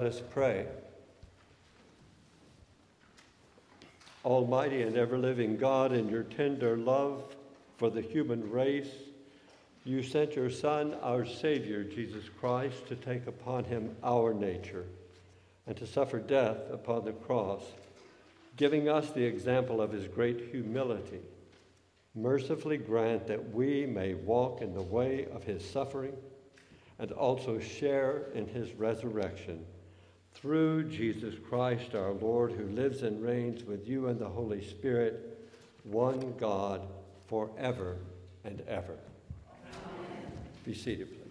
us pray. Almighty and ever-living God, in your tender love for the human race, you sent your Son, our Savior, Jesus Christ, to take upon him our nature and to suffer death upon the cross, giving us the example of his great humility. Mercifully grant that we may walk in the way of his suffering and also share in his resurrection. Through Jesus Christ our Lord, who lives and reigns with you and the Holy Spirit, one God, forever and ever. Amen. Be seated, please.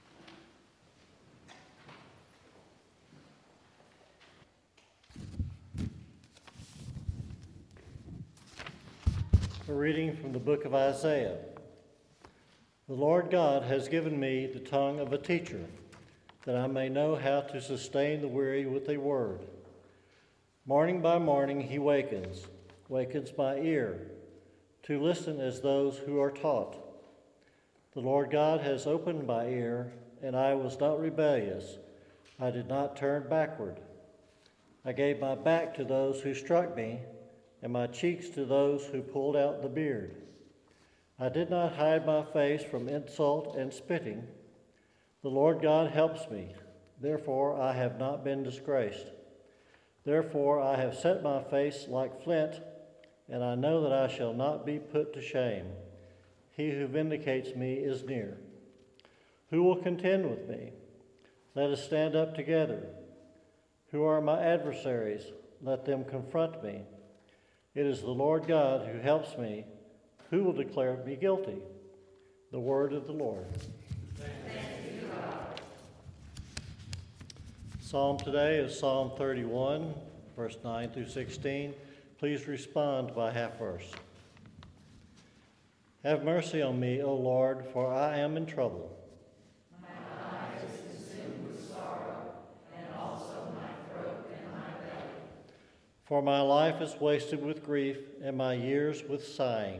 A reading from the book of Isaiah. The Lord God has given me the tongue of a teacher, that I may know how to sustain the weary with a word. Morning by morning he wakens my ear, to listen as those who are taught. The Lord God has opened my ear, and I was not rebellious. I did not turn backward. I gave my back to those who struck me, and my cheeks to those who pulled out the beard. I did not hide my face from insult and spitting. The Lord God helps me, therefore I have not been disgraced. Therefore I have set my face like flint, and I know that I shall not be put to shame. He who vindicates me is near. Who will contend with me? Let us stand up together. Who are my adversaries? Let them confront me. It is the Lord God who helps me. Who will declare me guilty? The word of the Lord. Psalm today is Psalm 31, verse 9 through 16. Please respond by half verse. Have mercy on me, O Lord, for I am in trouble. My eyes is consumed with sorrow, and also my throat and my belly. For my life is wasted with grief, and my years with sighing.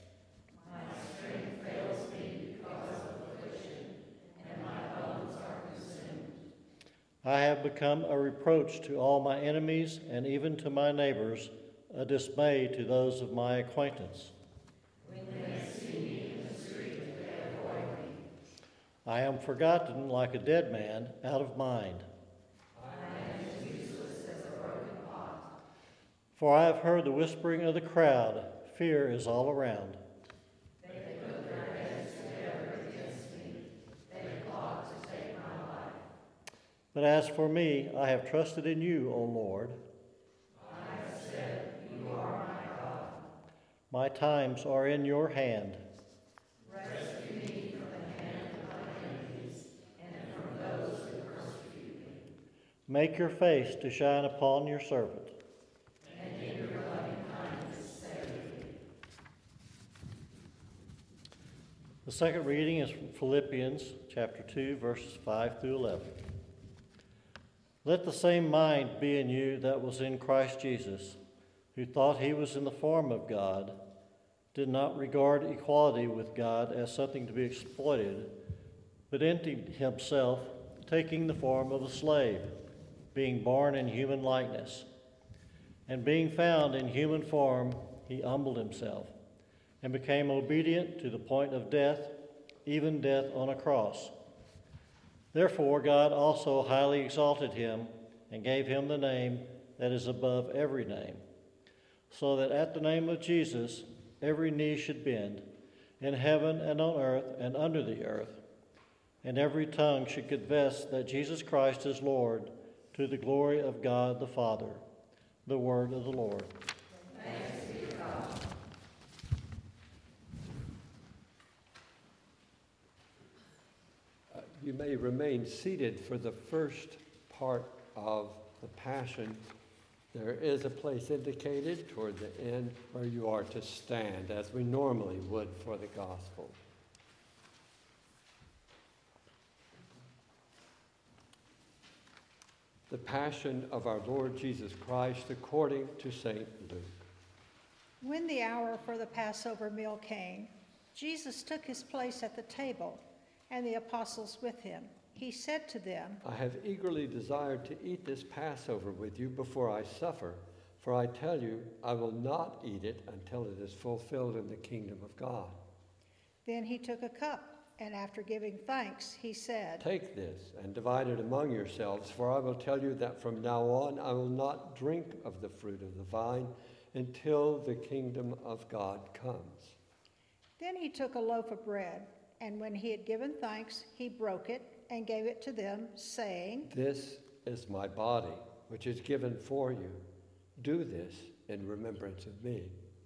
I have become a reproach to all my enemies, and even to my neighbors, a dismay to those of my acquaintance. When they see me in the street, they avoid me. I am forgotten like a dead man, out of mind. I am as useless as a broken pot. For I have heard the whispering of the crowd. Fear is all around. They put their heads together against me. They plot to take my life. But as for me, I have trusted in you, O Lord. I have said, you are my God. My times are in your hand. Rescue me from the hand of my enemies and from those who persecute me. Make your face to shine upon your servant. And in your loving kindness save me. The second reading is from Philippians chapter 2, verses 5 through 11. Let the same mind be in you that was in Christ Jesus, who thought he was in the form of God, did not regard equality with God as something to be exploited, but emptied himself, taking the form of a slave, being born in human likeness. And being found in human form, he humbled himself, and became obedient to the point of death, even death on a cross. Therefore God also highly exalted him and gave him the name that is above every name, so that at the name of Jesus every knee should bend, in heaven and on earth and under the earth, and every tongue should confess that Jesus Christ is Lord, to the glory of God the Father. The word of the Lord. Thanks be to God. You may remain seated for the first part of the Passion. There is a place indicated toward the end where you are to stand, as we normally would for the Gospel. The Passion of our Lord Jesus Christ according to St. Luke. When the hour for the Passover meal came, Jesus took his place at the table, and the apostles with him. he said to them, I have eagerly desired to eat this Passover with you before I suffer, for I tell you, I will not eat it until it is fulfilled in the kingdom of God. Then he took a cup, and after giving thanks, he said, Take this and divide it among yourselves, for I will tell you that from now on I will not drink of the fruit of the vine until the kingdom of God comes. Then he took a loaf of bread, and when he had given thanks, he broke it and gave it to them, saying, This is my body, which is given for you. Do this in remembrance of me.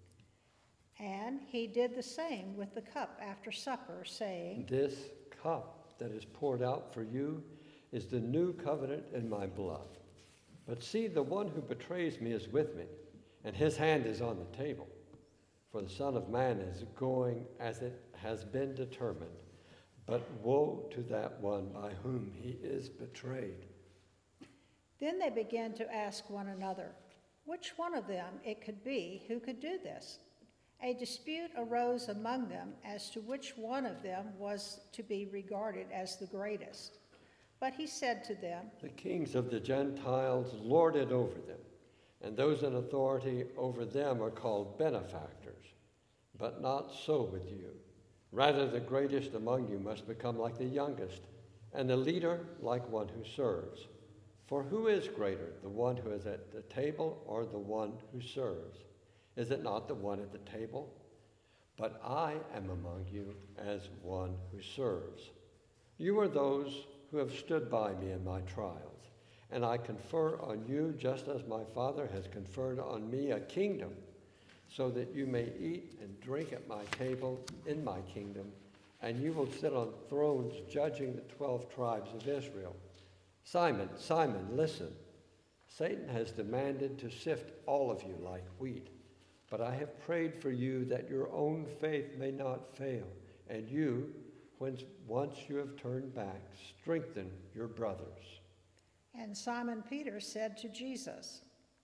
And he did the same with the cup after supper, saying, This cup that is poured out for you is the new covenant in my blood. But see, the one who betrays me is with me, and his hand is on the table. For the Son of Man is going as it has been determined. But woe to that one by whom he is betrayed. Then they began to ask one another, which one of them it could be who could do this. A dispute arose among them as to which one of them was to be regarded as the greatest. But he said to them, The kings of the Gentiles lord it over them, and those in authority over them are called benefactors. But not so with you. Rather, the greatest among you must become like the youngest, and the leader like one who serves. For who is greater, the one who is at the table or the one who serves? Is it not the one at the table? But I am among you as one who serves. You are those who have stood by me in my trials, and I confer on you, just as my Father has conferred on me, a kingdom, so that you may eat and drink at my table in my kingdom, and you will sit on thrones judging the 12 tribes of Israel. Simon, Simon, listen. Satan has demanded to sift all of you like wheat. But I have prayed for you that your own faith may not fail, and you, once you have turned back, strengthen your brothers. and Simon Peter said to Jesus,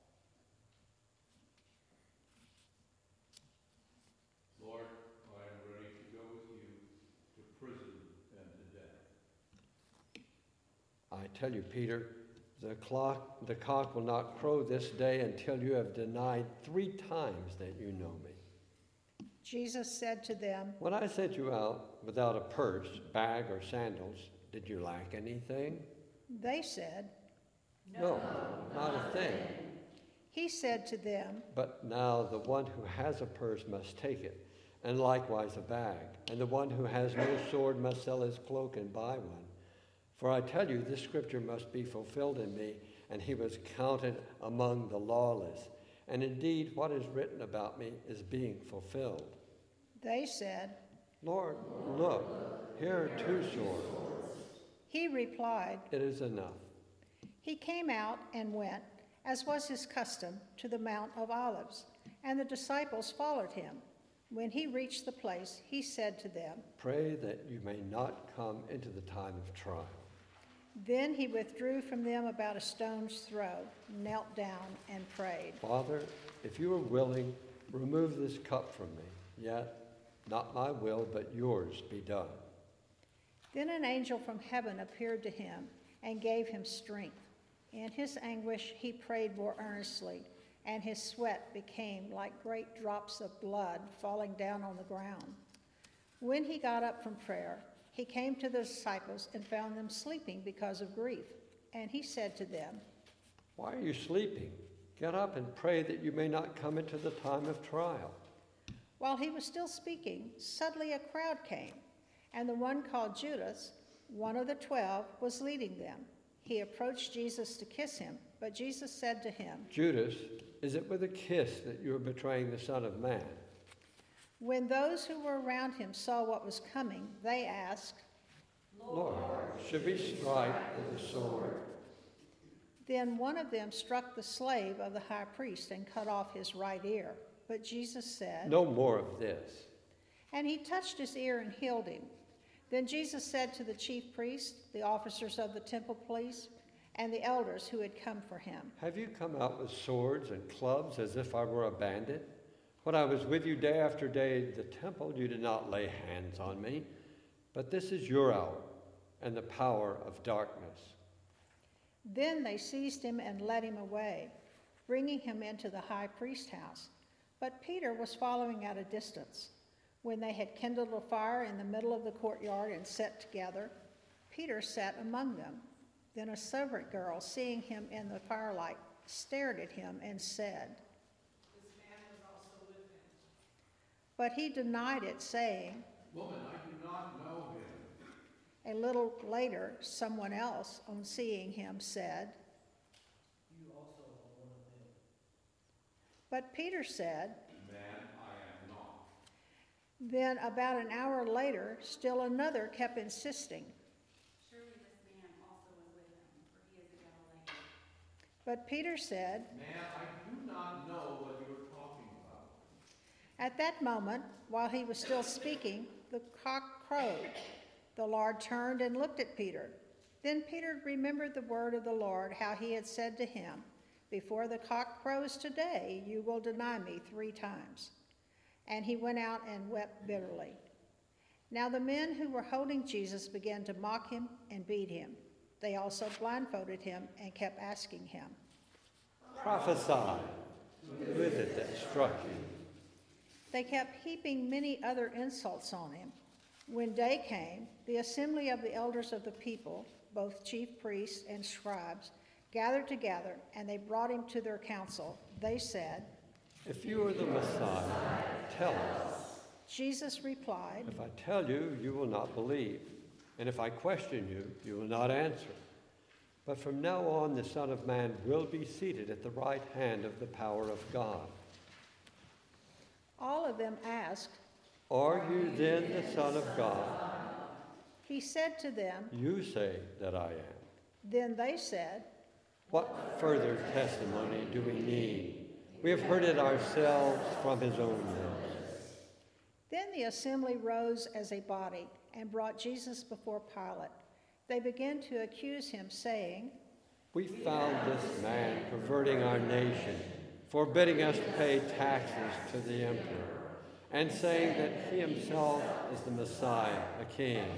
Lord, I am ready to go with you to prison and to death. I tell you, Peter, the cock will not crow this day until you have denied 3 times that you know me. Jesus said to them, When I sent you out without a purse, bag, or sandals, did you lack anything? They said, No, not a thing. He said to them, But now the one who has a purse must take it, and likewise a bag. And the one who has no sword must sell his cloak and buy one. For I tell you, this scripture must be fulfilled in me, and he was counted among the lawless. And indeed, what is written about me is being fulfilled. They said, Lord, look, here are 2 swords. He replied, It is enough. He came out and went, as was his custom, to the Mount of Olives, and the disciples followed him. When he reached the place, he said to them, Pray that you may not come into the time of trial. Then he withdrew from them about a stone's throw, knelt down, and prayed. Father, if you are willing, remove this cup from me. Yet, not my will, but yours be done. Then an angel from heaven appeared to him and gave him strength. In his anguish he prayed more earnestly, and his sweat became like great drops of blood falling down on the ground. When he got up from prayer, he came to the disciples and found them sleeping because of grief. And he said to them, Why are you sleeping? Get up and pray that you may not come into the time of trial. While he was still speaking, suddenly a crowd came, and the one called Judas, one of the 12, was leading them. He approached Jesus to kiss him, but Jesus said to him, Judas, is it with a kiss that you are betraying the Son of Man? When those who were around him saw what was coming, they asked, Lord, should we strike with the sword? Then one of them struck the slave of the high priest and cut off his right ear. But Jesus said, No more of this. And he touched his ear and healed him. Then Jesus said to the chief priests, the officers of the temple police, and the elders who had come for him, Have you come out with swords and clubs as if I were a bandit? When I was with you day after day at the temple, you did not lay hands on me. But this is your hour and the power of darkness. Then they seized him and led him away, bringing him into the high priest's house. But Peter was following at a distance. When they had kindled a fire in the middle of the courtyard and sat together, Peter sat among them. Then a servant girl, seeing him in the firelight, stared at him and said, This man was also with him. but he denied it, saying, Woman, I do not know him. A little later, someone else, on seeing him, said, You also are one of them. but Peter said, Man, I am not. then about an hour later, still another kept insisting. Surely this man also was with him, for he is a Galilean. But Peter said, Man, I do not know what you are talking about. at that moment, while he was still speaking, the cock crowed. The Lord turned and looked at Peter. Then Peter remembered the word of the Lord, how he had said to him, before the cock crows today, you will deny me 3 times. And he went out and wept bitterly. Now the men who were holding Jesus began to mock him and beat him. They also blindfolded him and kept asking him, Prophesy. Who is it that struck you? They kept heaping many other insults on him. When day came, the assembly of the elders of the people, both chief priests and scribes, gathered together, and they brought him to their council. They said, If you are the Messiah, tell us. Jesus replied, If I tell you, you will not believe. And if I question you, you will not answer. But from now on, the Son of Man will be seated at the right hand of the power of God. all of them asked. Are you then the Son of God? He said to them, You say that I am. then they said, What further testimony do we need? We have heard it ourselves from his own lips. Then the assembly rose as a body and brought Jesus before Pilate. They began to accuse him, saying, We found this man perverting our nation, forbidding us to pay taxes to the emperor, and saying that he himself is the Messiah, a king.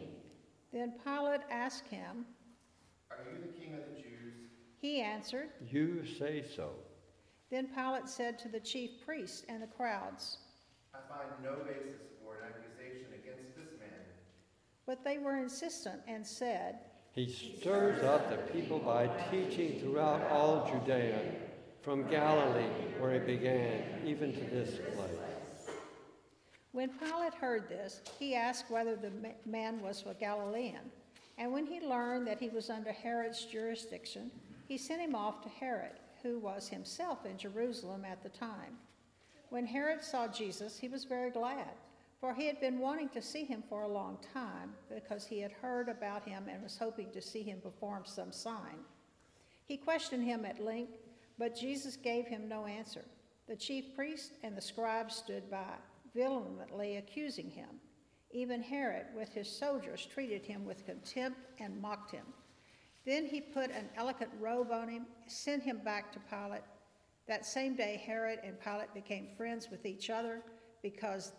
Then Pilate asked him. Are you the king of the Jews? He answered. You say so. Then Pilate said to the chief priests and the crowds, I find no basis for an accusation against this man. but they were insistent and said, He stirs up the people by teaching throughout all Judea, from Galilee, where he began, even to this place. When Pilate heard this, he asked whether the man was a Galilean. And when he learned that he was under Herod's jurisdiction, he sent him off to Herod, who was himself in Jerusalem at the time. When Herod saw Jesus, he was very glad, for he had been wanting to see him for a long time, because he had heard about him and was hoping to see him perform some sign. He questioned him at length, but Jesus gave him no answer. The chief priests and the scribes stood by, vehemently accusing him. Even Herod, with his soldiers, treated him with contempt and mocked him. Then he put an elegant robe on him, sent him back to Pilate. That same day, Herod and Pilate became friends with each other, because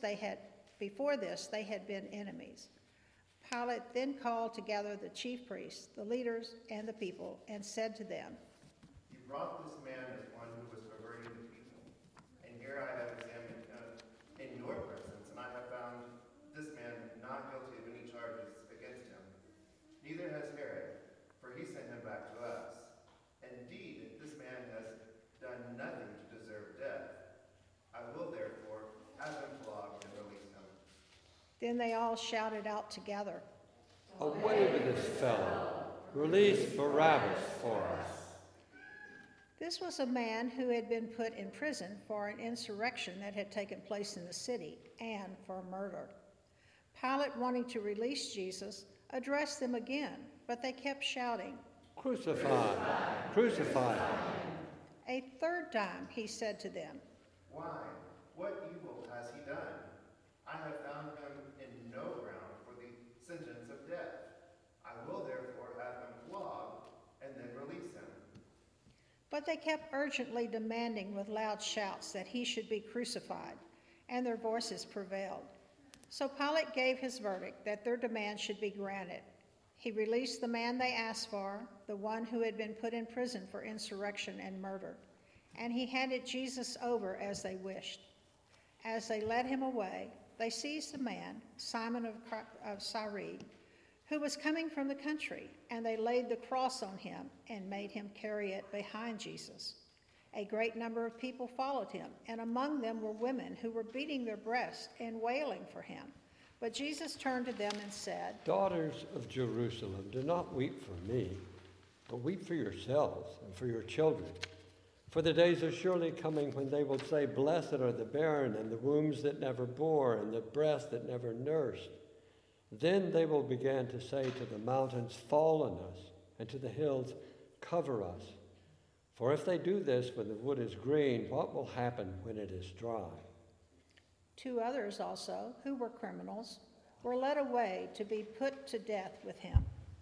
before this they had been enemies. Pilate then called together the chief priests, the leaders, and the people, and said to them, You brought this man as one who was perverting the people. And here I have examined him in your presence, and I have found this man not guilty of any charges against him. Neither has Herod, for he sent him back to us. Indeed, this man has done nothing to deserve death. I will therefore have him flogged and release him. Then they all shouted out together, Away with this fellow. Release Barabbas for us. This was a man who had been put in prison for an insurrection that had taken place in the city and for murder. Pilate, wanting to release Jesus, addressed them again, but they kept shouting. Crucify, crucify him. A third time he said to them, Why? What evil has he done? I have found him in no ground for the sentence of death. I will therefore have him flogged and then release him. But they kept urgently demanding with loud shouts that he should be crucified, and their voices prevailed. So Pilate gave his verdict that their demand should be granted, He released the man they asked for, the one who had been put in prison for insurrection and murder, and he handed Jesus over as they wished. As they led him away, they seized a man, Simon of Cyrene, who was coming from the country, and they laid the cross on him and made him carry it behind Jesus. A great number of people followed him, and among them were women who were beating their breasts and wailing for him. But Jesus turned to them and said, Daughters of Jerusalem, do not weep for me, but weep for yourselves and for your children. For the days are surely coming when they will say, Blessed are the barren and the wombs that never bore and the breasts that never nursed. Then they will begin to say to the mountains, Fall on us, and to the hills, Cover us. For if they do this when the wood is green, what will happen when it is dry? 2 others also, who were criminals, were led away to be put to death with him.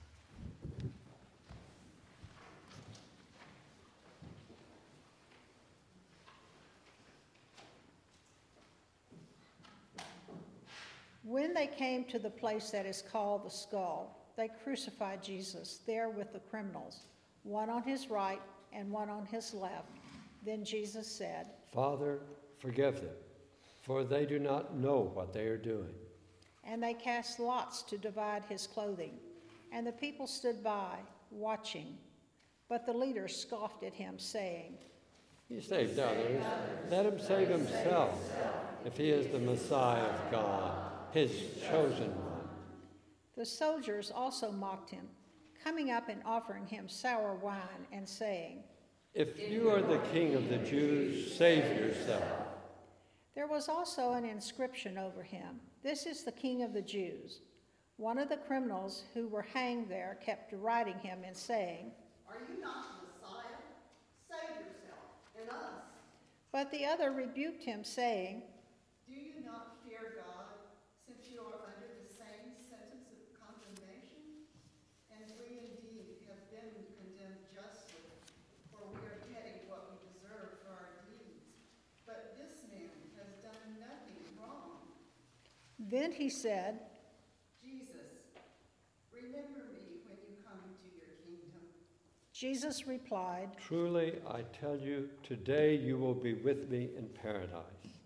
When they came to the place that is called the Skull, they crucified Jesus there with the criminals, one on his right and one on his left. Then Jesus said, Father, forgive them, for they do not know what they are doing. And they cast lots to divide his clothing, and the people stood by, watching. But the leaders scoffed at him, saying, He saved others. Let him save himself, if he is the Messiah of God, his chosen one. The soldiers also mocked him, coming up and offering him sour wine and saying, If you are the King of the Jews, save yourself. There was also an inscription over him, This is the King of the Jews. One of the criminals who were hanged there kept deriding him and saying, Are you not the Messiah? Save yourself and us. But the other rebuked him, saying, Do you not fear God, since you are under the same sentence of condemnation? And we indeed have been condemned justly, for we are getting what we deserve for our deeds. But this man has done nothing wrong. Then he said, Jesus, remember me when you come into your kingdom. Jesus replied, Truly, I tell you, today you will be with me in paradise.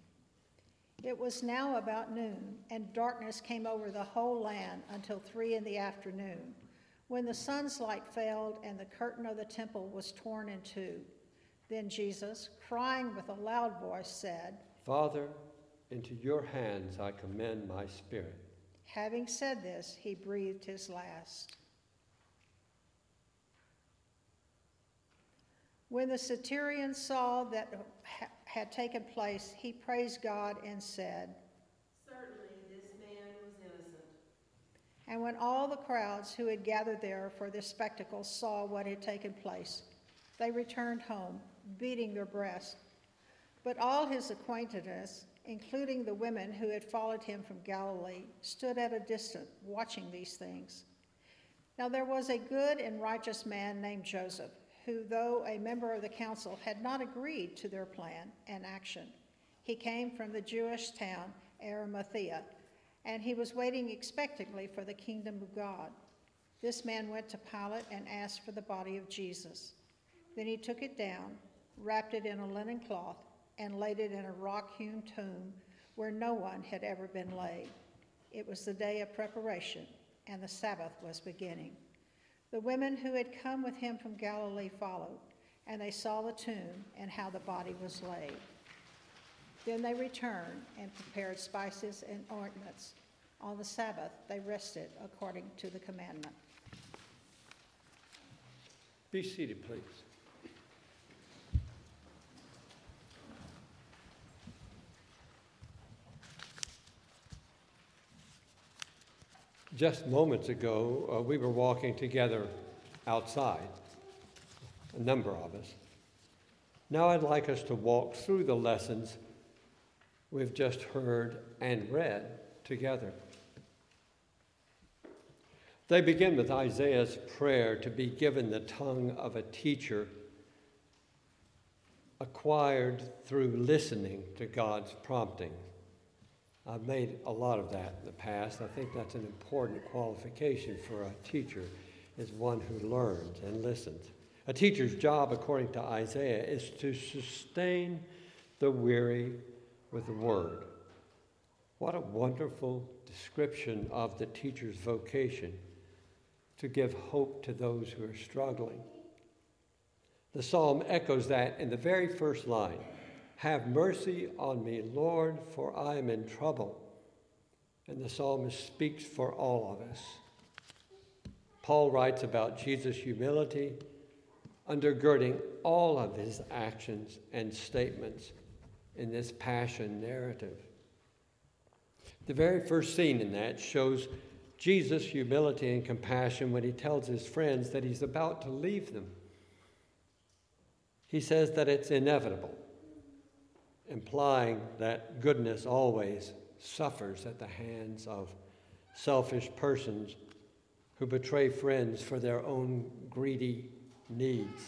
It was now about noon, and darkness came over the whole land until 3 p.m, when the sun's light failed and the curtain of the temple was torn in two. Then Jesus, crying with a loud voice, said, Father, into your hands I commend my spirit. Having said this, he breathed his last. When the centurion saw that had taken place, he praised God and said, Certainly this man was innocent. And when all the crowds who had gathered there for this spectacle saw what had taken place, they returned home, beating their breasts. But all his acquaintances, including the women who had followed him from Galilee, stood at a distance watching these things. Now there was a good and righteous man named Joseph, who, though a member of the council, had not agreed to their plan and action. He came from the Jewish town Arimathea, and he was waiting expectantly for the kingdom of God. This man went to Pilate and asked for the body of Jesus. Then he took it down, wrapped it in a linen cloth, and laid it in a rock-hewn tomb where no one had ever been laid. It was the day of preparation, and the Sabbath was beginning. The women who had come with him from Galilee followed, and they saw the tomb and how the body was laid. Then they returned and prepared spices and ointments. On the Sabbath they rested according to the commandment. Be seated, please. Just moments ago, we were walking together outside, a number of us. Now I'd like us to walk through the lessons we've just heard and read together. They begin with Isaiah's prayer to be given the tongue of a teacher acquired through listening to God's prompting. I've made a lot of that in the past. I think that's an important qualification for a teacher, is one who learns and listens. A teacher's job, according to Isaiah, is to sustain the weary with the word. What a wonderful description of the teacher's vocation, to give hope to those who are struggling. The psalm echoes that in the very first line. Have mercy on me, Lord, for I am in trouble. And the psalmist speaks for all of us. Paul writes about Jesus' humility, undergirding all of his actions and statements in this passion narrative. The very first scene in that shows Jesus' humility and compassion when he tells his friends that he's about to leave them. He says that it's inevitable, implying that goodness always suffers at the hands of selfish persons who betray friends for their own greedy needs.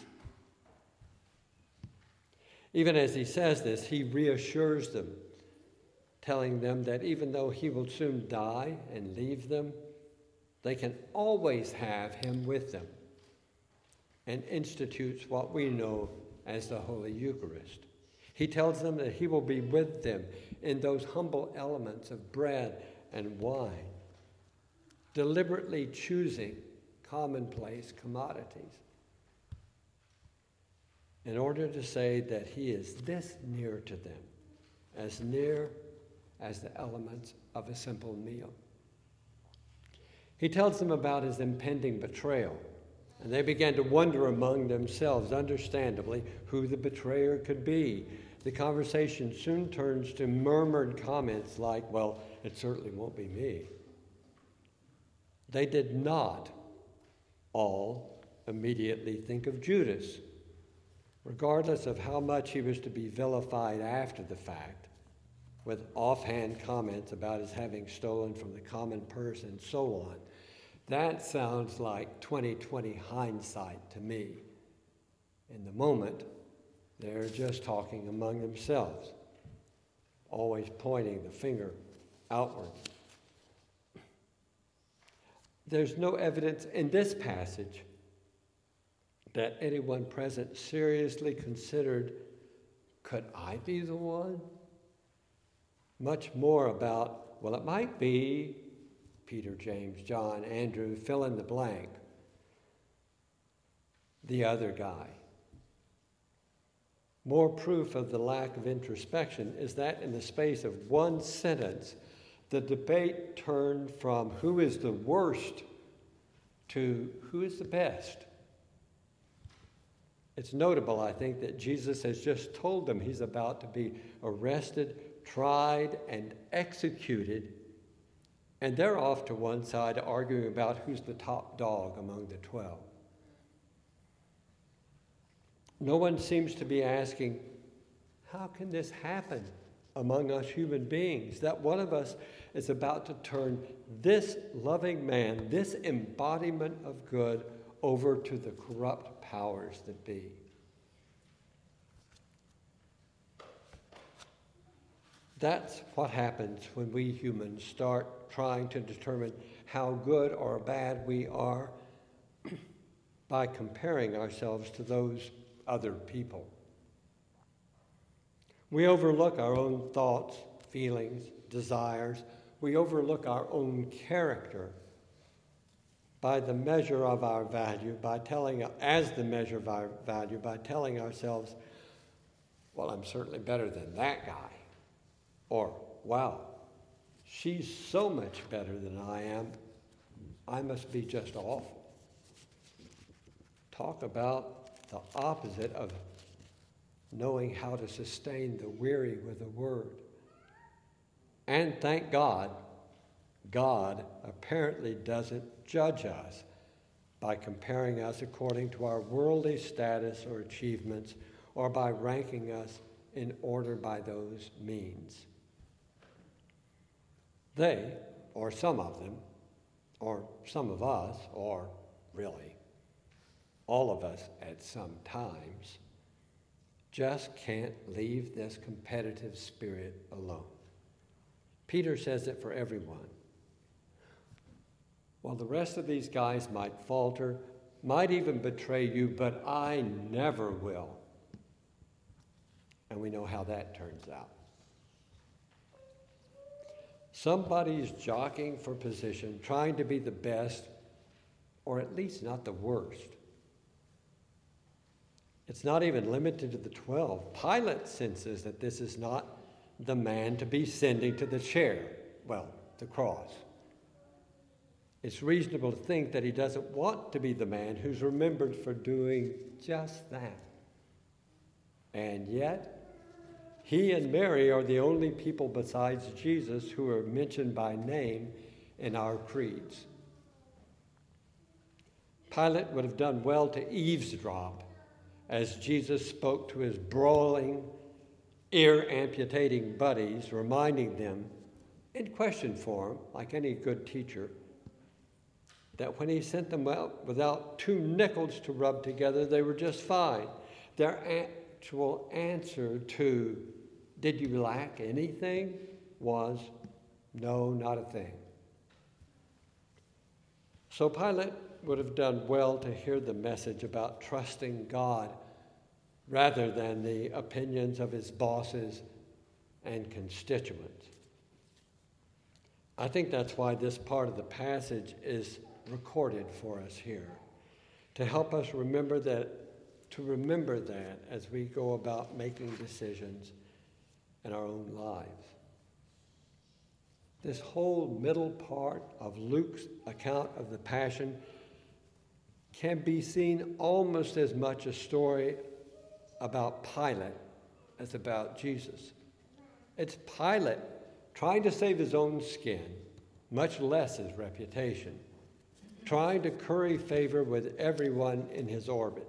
Even as he says this, he reassures them, telling them that even though he will soon die and leave them, they can always have him with them, and institutes what we know as the Holy Eucharist. He tells them that he will be with them in those humble elements of bread and wine, deliberately choosing commonplace commodities in order to say that he is this near to them, as near as the elements of a simple meal. He tells them about his impending betrayal, and they began to wonder among themselves, understandably, who the betrayer could be. The conversation soon turns to murmured comments like, well, it certainly won't be me. They did not all immediately think of Judas, regardless of how much he was to be vilified after the fact, with offhand comments about his having stolen from the common purse and so on. That sounds like 20/20 hindsight to me. In the moment, they're just talking among themselves, always pointing the finger outward. There's no evidence in this passage that anyone present seriously considered, could I be the one? Much more about, well, it might be Peter, James, John, Andrew, fill in the blank, the other guy. More proof of the lack of introspection is that in the space of one sentence, the debate turned from who is the worst to who is the best. It's notable, I think, that Jesus has just told them he's about to be arrested, tried, and executed, and they're off to one side arguing about who's the top dog among the 12. No one seems to be asking, how can this happen among us human beings, that one of us is about to turn this loving man, this embodiment of good, over to the corrupt powers that be? That's what happens when we humans start trying to determine how good or bad we are by comparing ourselves to those other people. We overlook our own thoughts, feelings, desires. We overlook our own character by the measure of our value, by telling ourselves, well, I'm certainly better than that guy. Or, wow, she's so much better than I am. I must be just awful. Talk about the opposite of knowing how to sustain the weary with the word. And thank God, God apparently doesn't judge us by comparing us according to our worldly status or achievements, or by ranking us in order by those means. They, or some of them, or some of us, or really all of us at some times, just can't leave this competitive spirit alone. Peter says it for everyone. While the rest of these guys might falter, might even betray you, but I never will. And we know how that turns out. Somebody's jockeying for position, trying to be the best, or at least not the worst. It's not even limited to the 12. Pilate senses that this is not the man to be sending to the chair, well, the cross. It's reasonable to think that he doesn't want to be the man who's remembered for doing just that. And yet, he and Mary are the only people besides Jesus who are mentioned by name in our creeds. Pilate would have done well to eavesdrop as Jesus spoke to his brawling, ear-amputating buddies, reminding them, in question form, like any good teacher, that when he sent them out without 2 nickels to rub together, they were just fine. Their actual answer to, "Did you lack anything?" was, "No, not a thing." So Pilate would have done well to hear the message about trusting God rather than the opinions of his bosses and constituents. I think that's why this part of the passage is recorded for us here, to help us remember that as we go about making decisions in our own lives. This whole middle part of Luke's account of the Passion can be seen almost as much a story about Pilate as about Jesus. It's Pilate trying to save his own skin, much less his reputation, trying to curry favor with everyone in his orbit.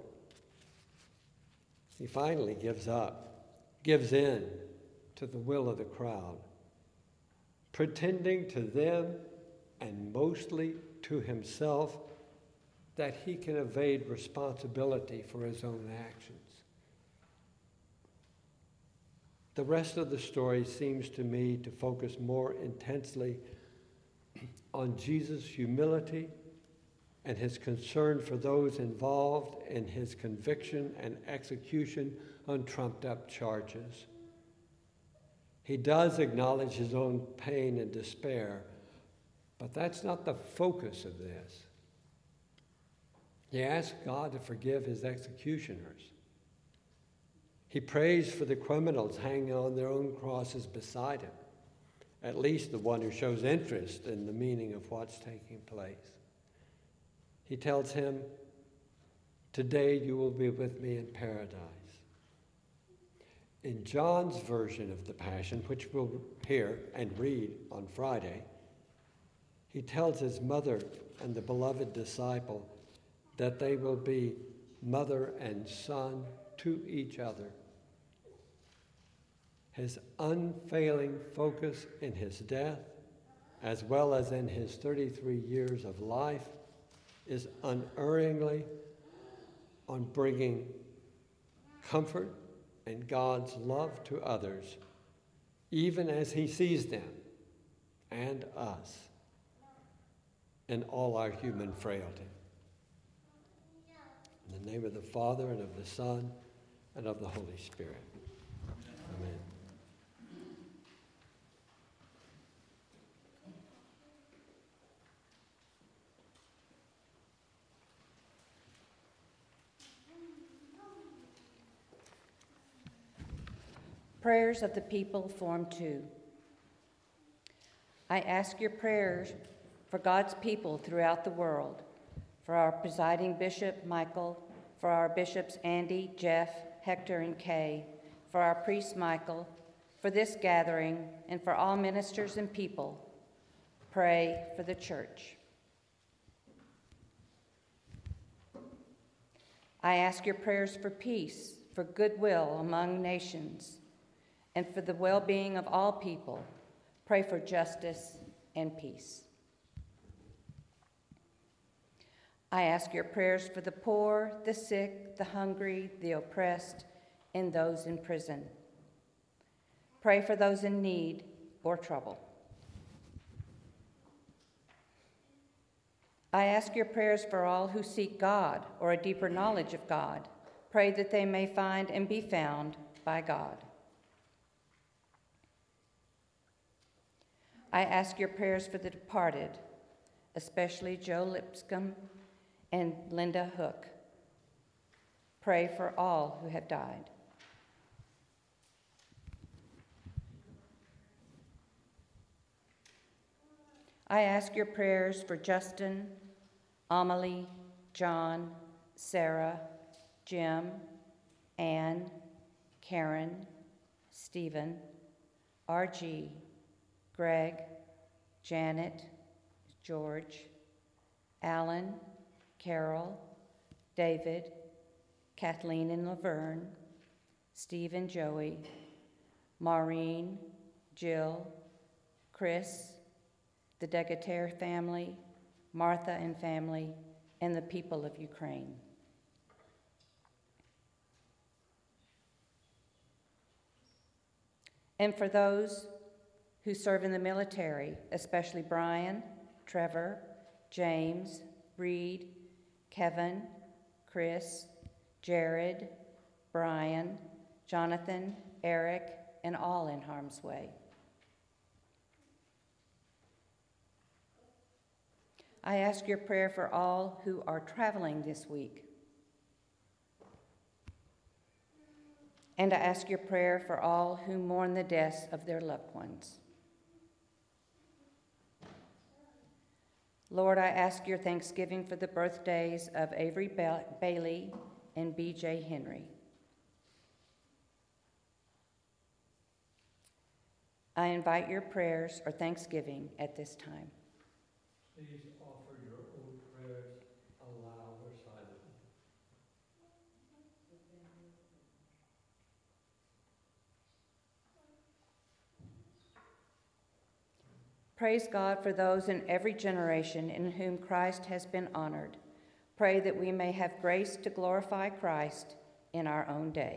He finally gives in to the will of the crowd, pretending to them and mostly to himself that he can evade responsibility for his own actions. The rest of the story seems to me to focus more intensely on Jesus' humility and his concern for those involved in his conviction and execution on trumped-up charges. He does acknowledge his own pain and despair, but that's not the focus of this. He asks God to forgive his executioners. He prays for the criminals hanging on their own crosses beside him, at least the one who shows interest in the meaning of what's taking place. He tells him, "Today you will be with me in paradise." In John's version of the Passion, which we'll hear and read on Friday, he tells his mother and the beloved disciple that they will be mother and son to each other. His unfailing focus in his death, as well as in his 33 years of life, is unerringly on bringing comfort and God's love to others, even as he sees them and us in all our human frailty. In the name of the Father, and of the Son, and of the Holy Spirit. Amen. Prayers of the people, Form 2. I ask your prayers for God's people throughout the world, for our presiding bishop, Michael, for our bishops, Andy, Jeff, Hector, and Kay, for our priest, Michael, for this gathering, and for all ministers and people. Pray for the church. I ask your prayers for peace, for goodwill among nations, and for the well-being of all people. Pray for justice and peace. I ask your prayers for the poor, the sick, the hungry, the oppressed, and those in prison. Pray for those in need or trouble. I ask your prayers for all who seek God or a deeper knowledge of God. Pray that they may find and be found by God. I ask your prayers for the departed, especially Joe Lipscomb and Linda Hook. Pray for all who have died. I ask your prayers for Justin, Amelie, John, Sarah, Jim, Ann, Karen, Stephen, RG, Greg, Janet, George, Alan, Carol, David, Kathleen and Laverne, Steve and Joey, Maureen, Jill, Chris, the Degatere family, Martha and family, and the people of Ukraine. And for those who serve in the military, especially Brian, Trevor, James, Reed, Kevin, Chris, Jared, Brian, Jonathan, Eric, and all in harm's way. I ask your prayer for all who are traveling this week. And I ask your prayer for all who mourn the deaths of their loved ones. Lord, I ask your thanksgiving for the birthdays of Avery Bailey and B.J. Henry. I invite your prayers or thanksgiving at this time. Please offer your own prayers aloud or silently. Praise God for those in every generation in whom Christ has been honored. Pray that we may have grace to glorify Christ in our own day.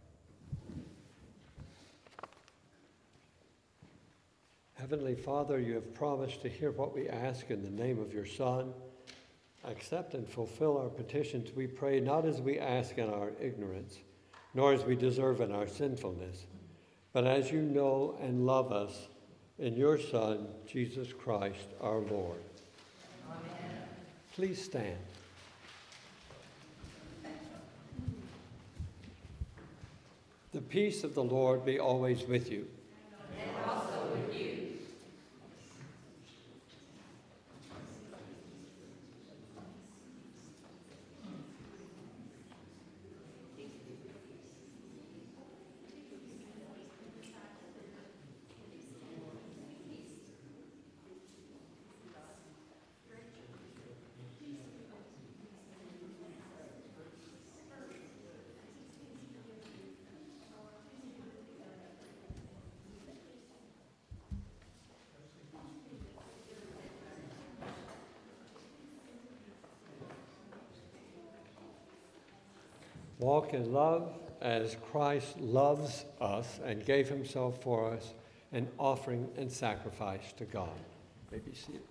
Heavenly Father, you have promised to hear what we ask in the name of your Son. Accept and fulfill our petitions, we pray, not as we ask in our ignorance, nor as we deserve in our sinfulness, but as you know and love us in your Son, Jesus Christ, our Lord. Amen. Please stand. The peace of the Lord be always with you. And also with you. Walk in love as Christ loves us and gave himself for us, an offering and sacrifice to God. You may be seated.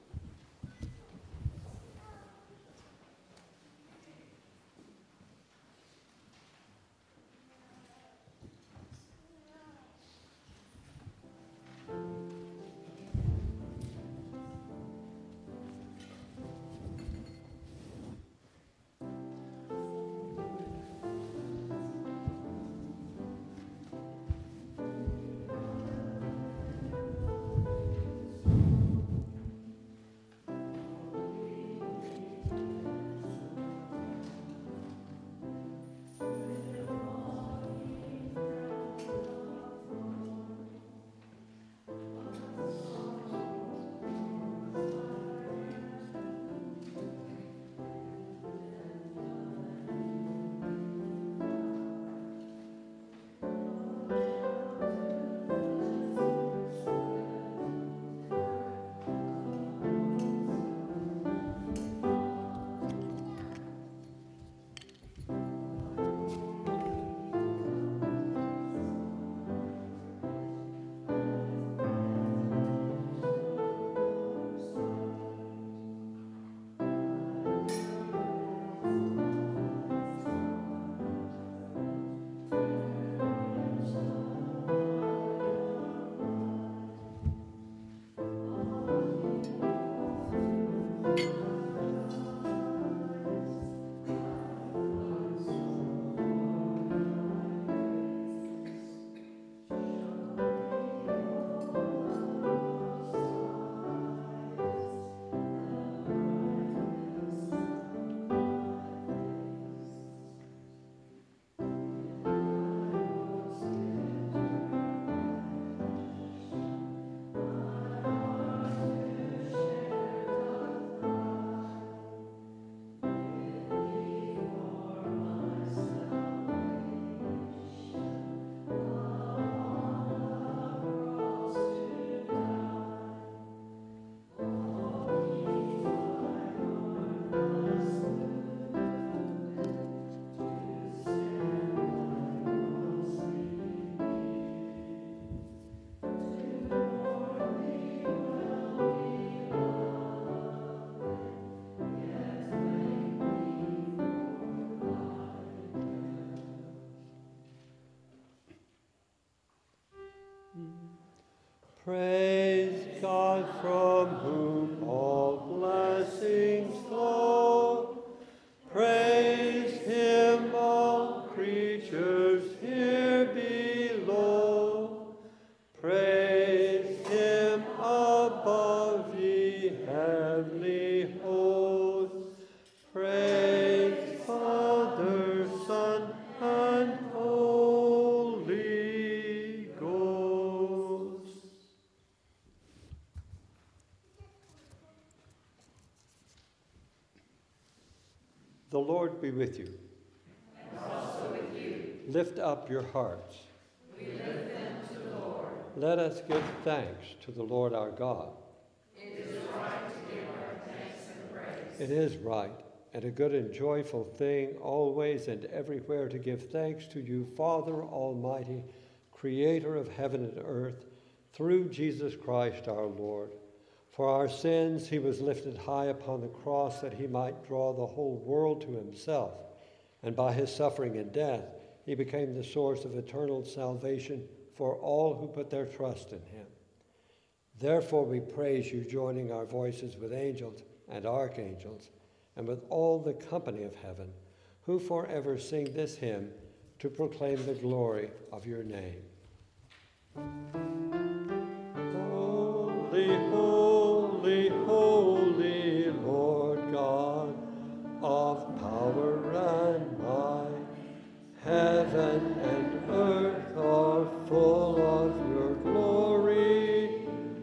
Praise God from whom all blessings flow. Praise him, all creatures here below. Praise him above, ye heavenly hosts. Praise Father, Son, and Holy Ghost. The Lord be with you. And also with you. Lift up your hearts. We lift them to the Lord. Let us give thanks to the Lord our God. It is right to give our thanks and praise. It is right and a good and joyful thing always and everywhere to give thanks to you, Father Almighty, Creator of heaven and earth, through Jesus Christ our Lord. For our sins he was lifted high upon the cross that he might draw the whole world to himself, and by his suffering and death he became the source of eternal salvation for all who put their trust in him. Therefore we praise you, joining our voices with angels and archangels, and with all the company of heaven, who forever sing this hymn to proclaim the glory of your name. Holy, holy, holy, Lord God of power and might, heaven and earth are full of your glory.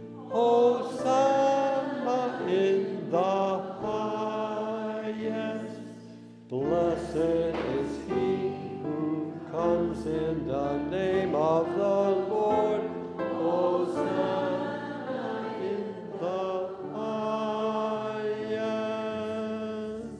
Hosanna in the highest. Blessed is he who comes in the name of the Lord. Hosanna in the highest.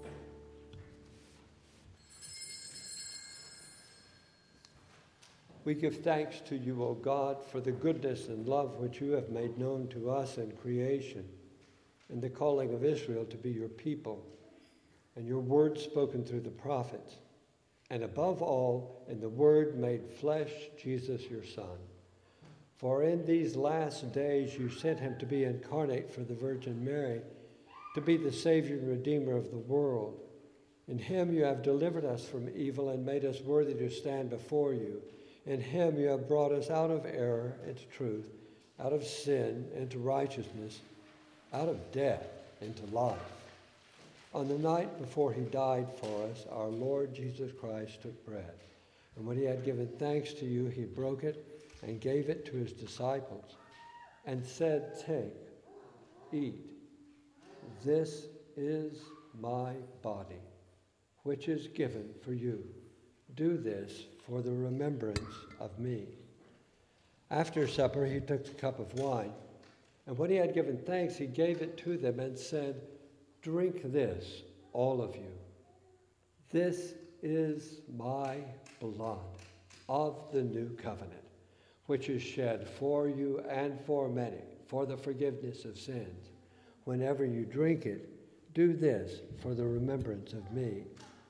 We give thanks to you, O God, for the goodness and love which you have made known to us in creation, and the calling of Israel to be your people, and your word spoken through the prophets, and above all, in the word made flesh, Jesus your Son. For in these last days you sent him to be incarnate for the Virgin Mary, to be the Savior and Redeemer of the world. In him you have delivered us from evil and made us worthy to stand before you. In him you have brought us out of error into truth, out of sin into righteousness, out of death into life. On the night before he died for us, our Lord Jesus Christ took bread. And when he had given thanks to you, he broke it and gave it to his disciples and said, "Take, eat. This is my body, which is given for you. Do this for the remembrance of me." After supper, he took the cup of wine, and when he had given thanks, he gave it to them and said, "Drink this, all of you. This is my blood of the new covenant, which is shed for you and for many for the forgiveness of sins. Whenever you drink it, do this for the remembrance of me."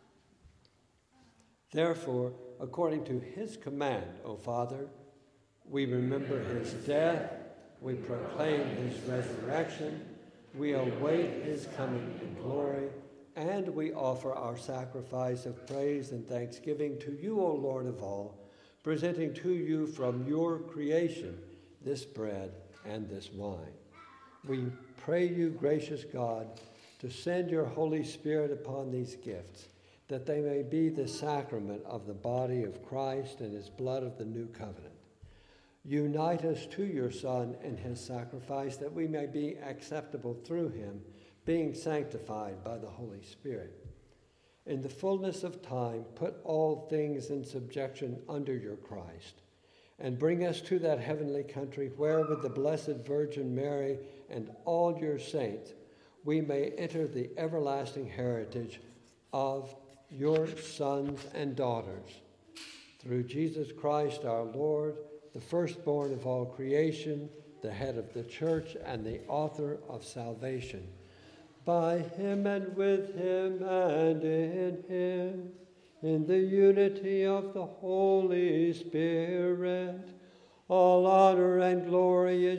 Therefore, according to his command, O Father, we remember his death, we proclaim his resurrection, we await his coming in glory, and we offer our sacrifice of praise and thanksgiving to you, O Lord of all, presenting to you from your creation this bread and this wine. We pray you, gracious God, to send your Holy Spirit upon these gifts, that they may be the sacrament of the body of Christ and his blood of the new covenant. Unite us to your Son in his sacrifice, that we may be acceptable through him, being sanctified by the Holy Spirit. In the fullness of time, put all things in subjection under your Christ, and bring us to that heavenly country where, with the Blessed Virgin Mary and all your saints, we may enter the everlasting heritage of your sons and daughters. Through Jesus Christ our Lord, the firstborn of all creation, the head of the church, and the author of salvation. By him and with him and in him, in the unity of the Holy Spirit, all honor and glory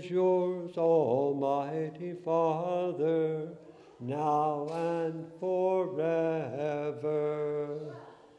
now and forever.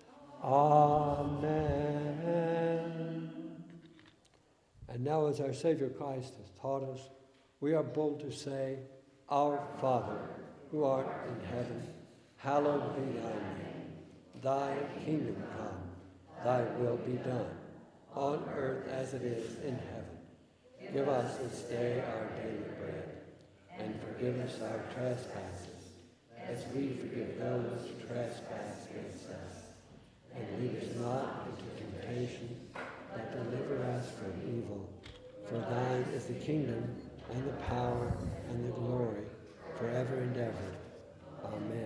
Amen. And now, as our Savior Christ has taught us, we are bold to say, Our Father, who art in heaven, hallowed be thy name. Thy kingdom come, thy will be done, on earth as it is in heaven. Give us this day our daily bread, and forgive us our trespasses, as we forgive those who trespass against us. And lead us not into temptation, but deliver us from evil. For thine is the kingdom, and the power, and the glory, forever and ever. Amen.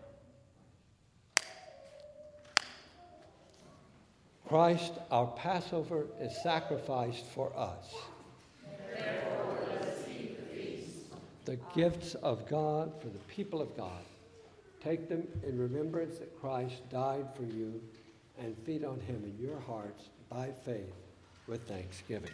Christ, our Passover, is sacrificed for us. Therefore, let us keep the feast. The gifts of God for the people of God. Take them in remembrance that Christ died for you, and feed on him in your hearts by faith with thanksgiving.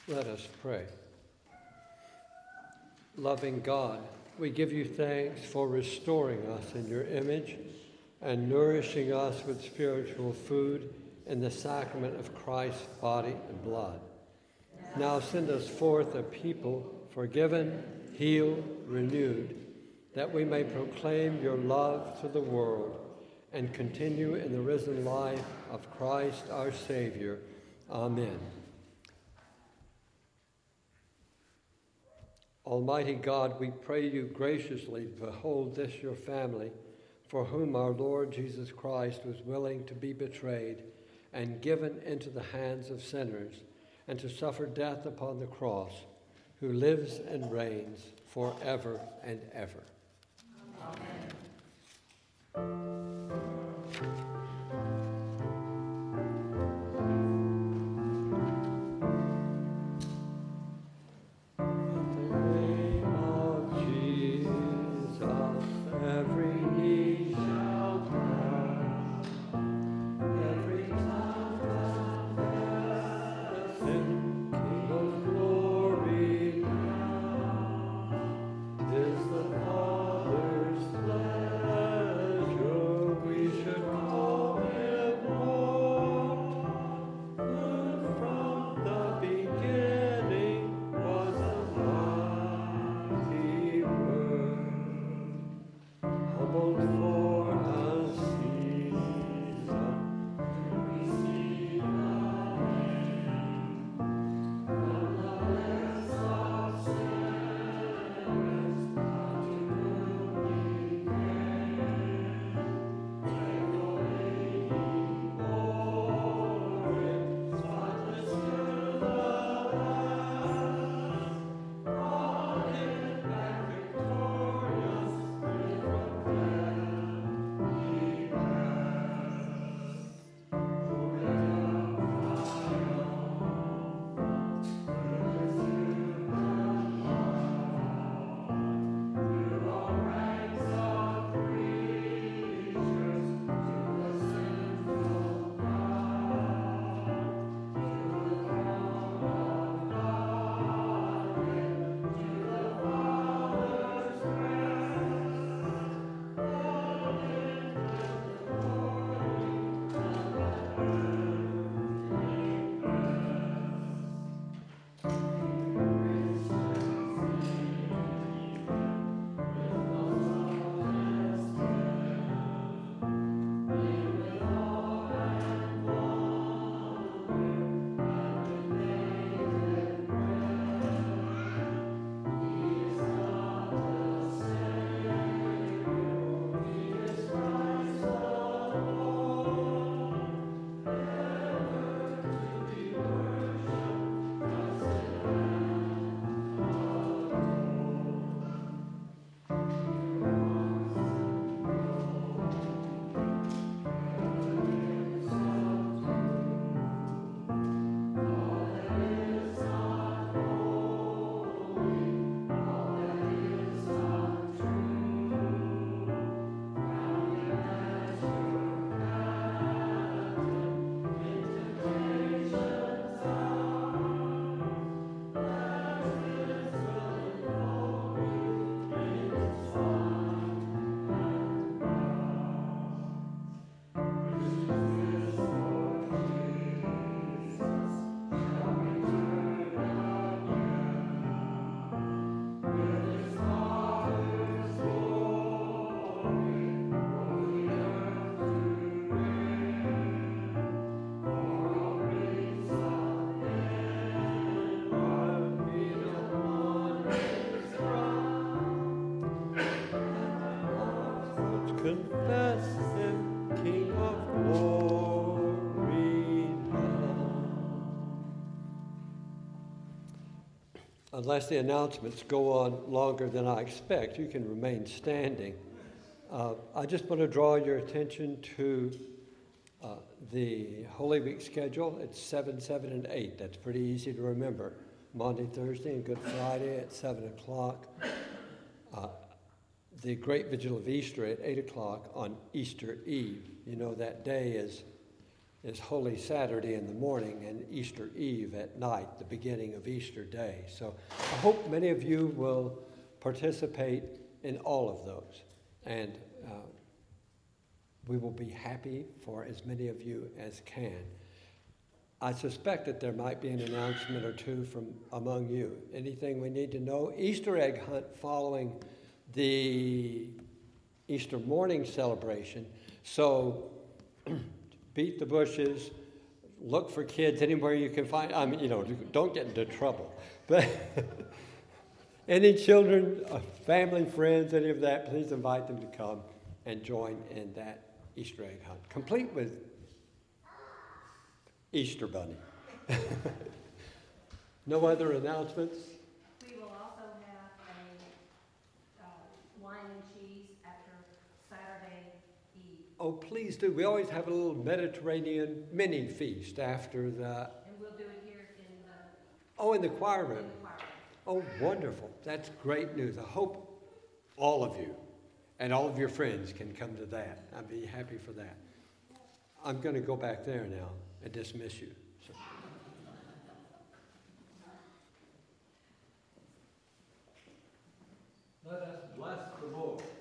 Let us pray. Loving God, we give you thanks for restoring us in your image and nourishing us with spiritual food in the sacrament of Christ's body and blood. Now send us forth a people forgiven, healed, renewed, that we may proclaim your love to the world and continue in the risen life of Christ our Savior. Amen. Almighty God, we pray you graciously behold this your family, for whom our Lord Jesus Christ was willing to be betrayed and given into the hands of sinners, and to suffer death upon the cross, who lives and reigns forever and ever. Amen. Confess him, King of glory now. Unless the announcements go on longer than I expect, you can remain standing. I just want to draw your attention to the Holy Week schedule. It's 7, 7, and 8. That's pretty easy to remember. Monday, Thursday, and Good Friday at 7 o'clock. The Great Vigil of Easter at 8 o'clock on Easter Eve. You know, that day is is Holy Saturday in the morning and Easter Eve at night, the beginning of Easter Day. So I hope many of you will participate in all of those. And we will be happy for as many of you as can. I suspect that there might be an announcement or two from among you. Anything we need to know? Easter egg hunt following the Easter morning celebration. So beat the bushes, look for kids anywhere you can find. I mean, don't get into trouble. But any children, family, friends, any of that, please invite them to come and join in that Easter egg hunt, complete with Easter bunny. No other announcements? We will also have a wine and cheese after Saturday Eve. Oh, please do. We always have a little Mediterranean mini feast after the... And we'll do it here in the... Oh, in the choir room. In the choir room. Oh, wonderful. That's great news. I hope all of you and all of your friends can come to that. I'd be happy for that. I'm going to go back there now and dismiss you. So. Let us bless the Lord.